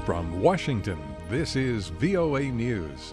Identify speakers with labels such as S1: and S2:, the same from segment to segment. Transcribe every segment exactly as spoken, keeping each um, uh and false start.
S1: From Washington, this is V O A News.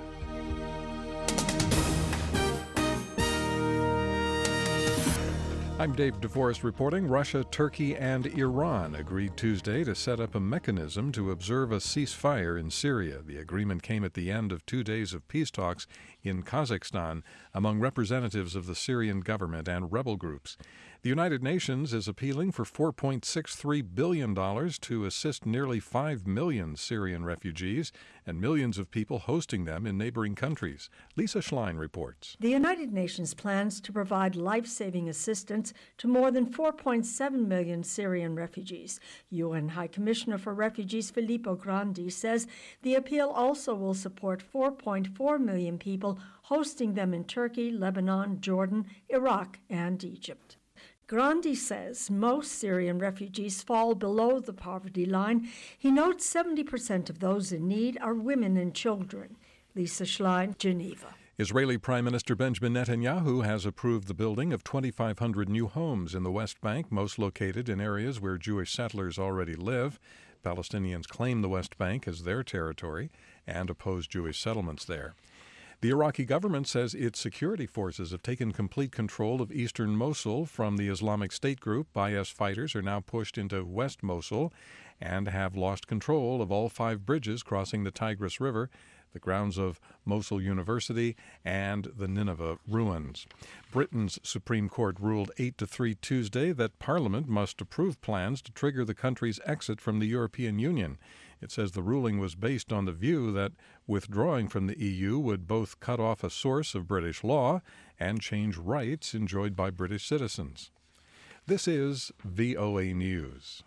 S1: I'm Dave DeForest reporting. Russia, Turkey, and Iran agreed Tuesday to set up a mechanism to observe a ceasefire in Syria. The agreement came at the end of two days of peace talks in Kazakhstan among representatives of the Syrian government and rebel groups. The United Nations is appealing for four point six three billion dollars to assist nearly five million Syrian refugees and millions of people hosting them in neighboring countries. Lisa Schlein reports.
S2: The United Nations plans to provide life-saving assistance to more than four point seven million Syrian refugees. U N High Commissioner for Refugees Filippo Grandi says the appeal also will support four point four million people, hosting them in Turkey, Lebanon, Jordan, Iraq, and Egypt. Grandi says most Syrian refugees fall below the poverty line. He notes seventy percent of those in need are women and children. Lisa Schlein, Geneva.
S1: Israeli Prime Minister Benjamin Netanyahu has approved the building of twenty-five hundred new homes in the West Bank, most located in areas where Jewish settlers already live. Palestinians claim the West Bank as their territory and oppose Jewish settlements there. The Iraqi government says its security forces have taken complete control of eastern Mosul from the Islamic State group. I S fighters are now pushed into West Mosul and have lost control of all five bridges crossing the Tigris River, the grounds of Mosul University, and the Nineveh ruins. Britain's Supreme Court ruled eight to three Tuesday that Parliament must approve plans to trigger the country's exit from the European Union. It says the ruling was based on the view that withdrawing from the E U would both cut off a source of British law and change rights enjoyed by British citizens. This is V O A News.